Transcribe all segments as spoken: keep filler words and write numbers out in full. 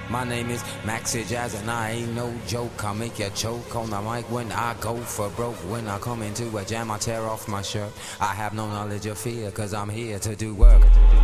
My name is Maxi Jazz and I ain't no joke. I make you choke on the mic when I go for broke. When I come into a jam I tear off my shirt. I have no knowledge of fear cause I'm here to do work.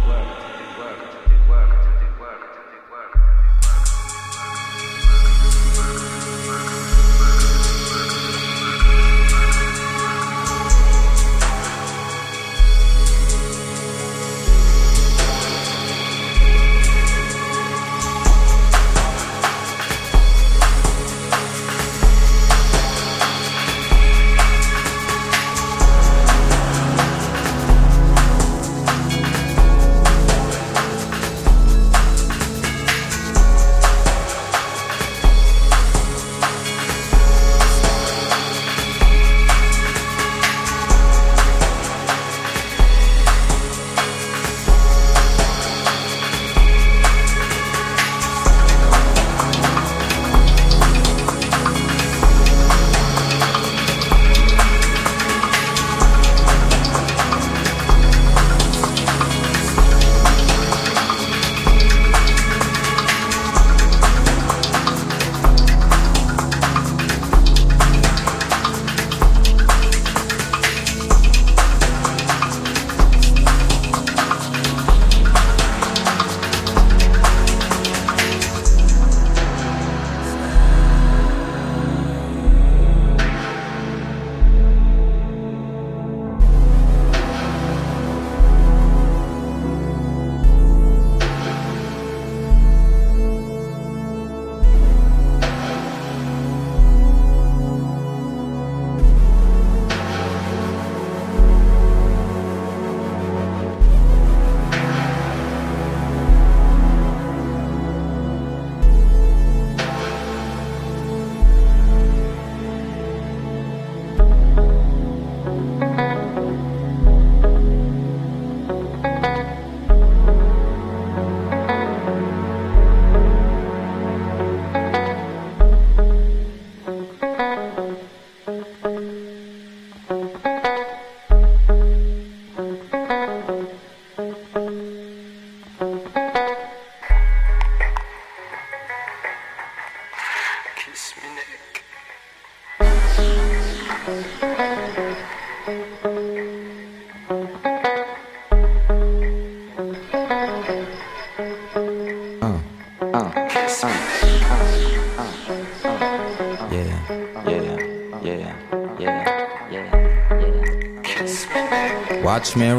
Watch me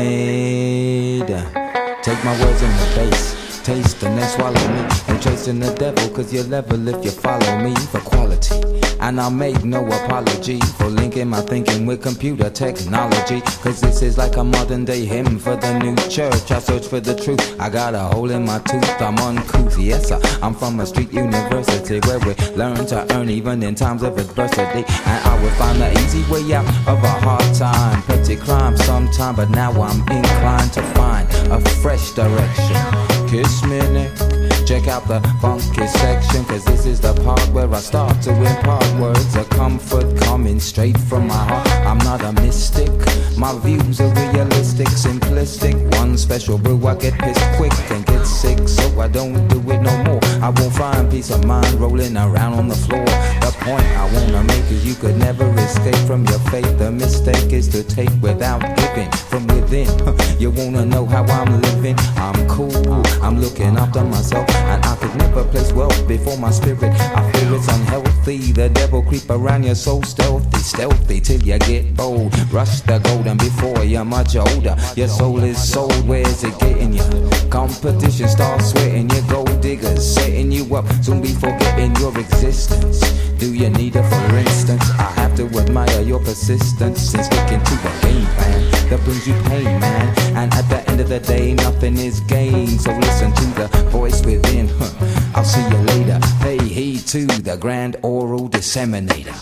ride, take my words in the face, taste and then swallow me. Ain't chasing the devil cause you're level if you follow me for quality. And I make no apology for linking my thinking with computer technology. Cause this is like a modern day hymn for the new church. I search for the truth, I got a hole in my tooth, I'm uncouth. Yes sir, I'm from a street university where we learn to earn even in times of adversity. And I would find the easy way out of a hard time. Petty crime sometime, but now I'm inclined to find a fresh direction. Kiss me neck, check out the funky section, cause this is the part where I start to impart words of comfort coming straight from my heart. I'm not a mystic, my views are realistic, simplistic. One special brew, I get pissed quick and get sick, so I don't do it no more. I won't find peace of mind rolling around on the floor. The point I wanna make is you could never escape from your fate. The mistake is to take without giving from within. You wanna know how I'm living? I'm cool, I'm looking after myself, and I could never place wealth before my spirit. I feel it's unhealthy, the devil creep around you so stealthy, stealthy till you get bold. Rush the golden before you're much older. Your soul is sold, where's it getting you? Competition starts sweating, you gold diggers setting you up, soon be forgetting your existence. Do you need it for instance? I have to admire your persistence in sticking to the game plan that brings you pain, man. And at the end of the day, nothing is gained. So listen to the voice within. Huh. I'll see you later. Pay heed to the grand oral disseminator.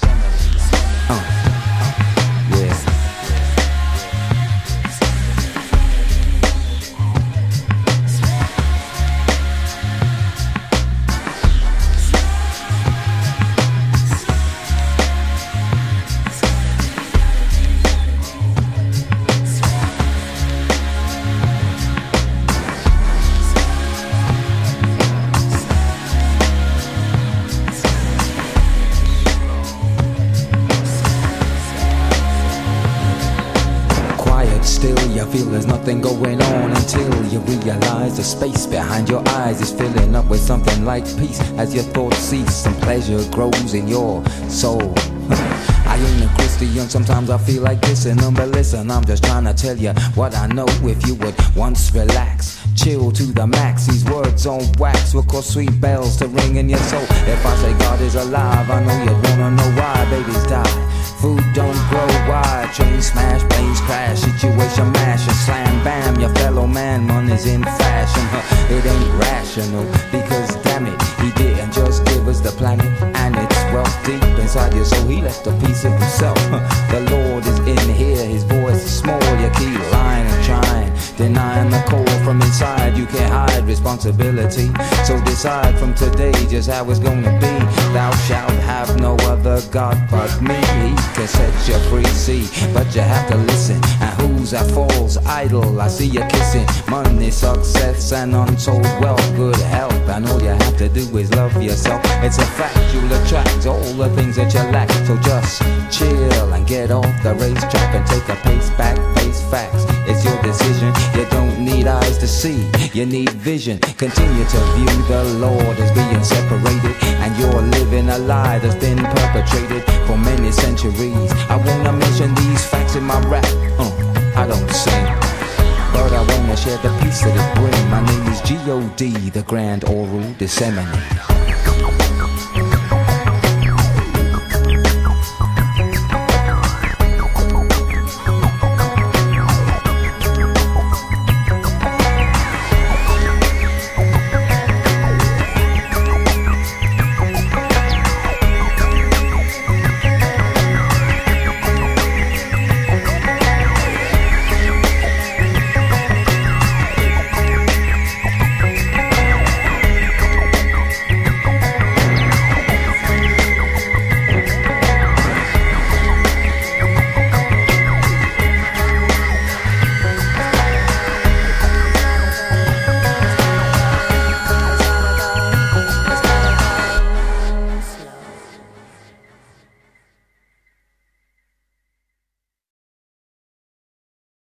Uh. Yeah. You feel there's nothing going on until you realize the space behind your eyes is filling up with something like peace. As your thoughts cease and pleasure grows in your soul. I ain't a Christian, sometimes I feel like dissing them, but listen, I'm just trying to tell you what I know. If you would once relax, chill to the max, these words on wax will cause sweet bells to ring in your soul. If I say God is alive, I know you'd wanna know why. Babies die, food don't grow wide, train smash, planes crash, situation mash, and slam bam, your fellow man, money's in fashion. Huh, it ain't rational, because damn it, he didn't just give us the planet and its wealth deep inside you, so he left a piece of himself. Huh, the Lord is in here, his voice is small, you keep lying and trying, denying the call from inside. You can't hide responsibility, so decide from today just how it's gonna be. Thou shalt have no other God but me. He can set you free, see, but you have to listen. And who's that false idol? I see you kissing money, success, and untold wealth, good health, and all you have to do is love yourself. It's a fact, you'll attract all the things that you lack. So just chill and get off the racetrack and take a pace back, face facts. It's your decision. You don't need eyes to see, you need vision. Continue to view the Lord as being separated, and you're living a lie that's been perpetrated for many centuries. I wanna mention these facts in my rap. uh, I don't sing, but I wanna share the peace that it brings. My name is G O D, the Grand Oral Disseminator.